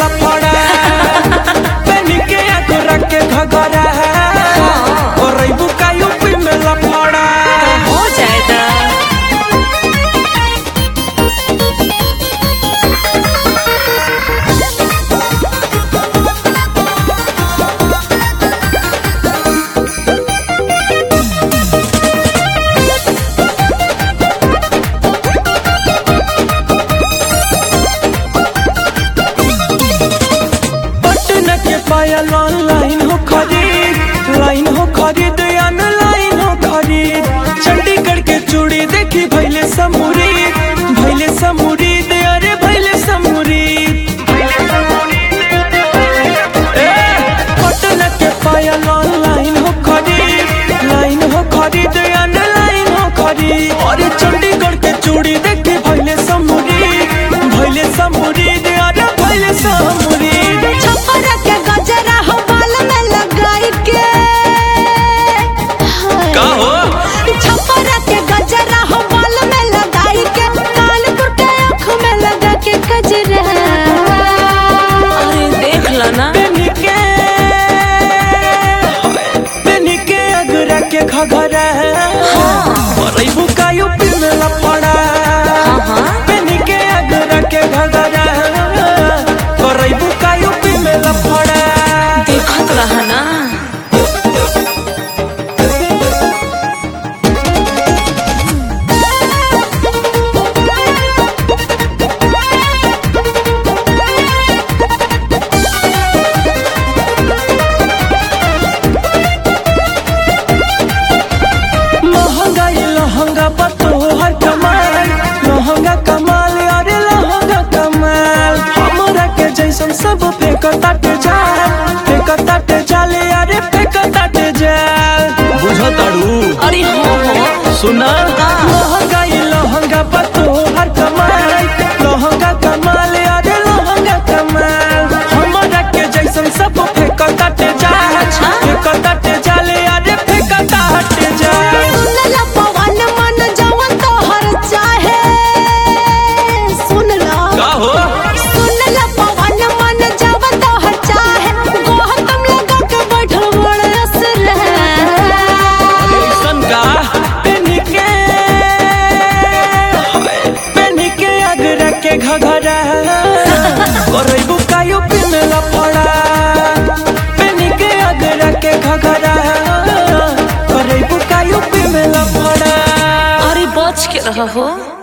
लफड़ा पेनी के आगोरा के घगरा और बुका यूपी में लफड़ा हो जाएगा। पायल ऑनलाइन हो खरीद लाइन हो खरीद ऑनलाइन हो खरीद चंडीगढ़ के चूड़ी देखी भैले समूरीद अरे भैले समूरीद पटना के पायल ऑनलाइन हो खरीद लाइन हो खरीद ऑनलाइन हो खरीद और चंडीगढ़ के चूड़ी देखी भैले समूरीद अरे भैले समूरीद छपरा के गजरा हो बाल में लगाई के का हो छपरा के गजरा हो बाल में लगाई के कानपुर के आँख में लगा के गजरा अरे देख ला ना पेनी के अगरा के घगरा और बुका यूपी में लफड़ा पेनी के अगरा के घगरा और बुका यूपी में लफड़ा देखत रहा ना। लहंगा बतोहर कमाल लहंगा कमाल अरे लहंगा कमाल हमरा के जैसन सब फेंकताटे जाल अरे फेंकताटे जाल बुझताड़ू अरे हो सुना लहंगा बतोहर कमाल लहंगा कमाल अरे लहंगा कमाल हमरा के जैसन सब फेंकताटे जाल अरे फेंकताटे जाल घगरा और बुका यूपी में लफड़ा पेनी के अगरा के घगरा और बुका यूपी में लफड़ा अरे बच के रहा हो।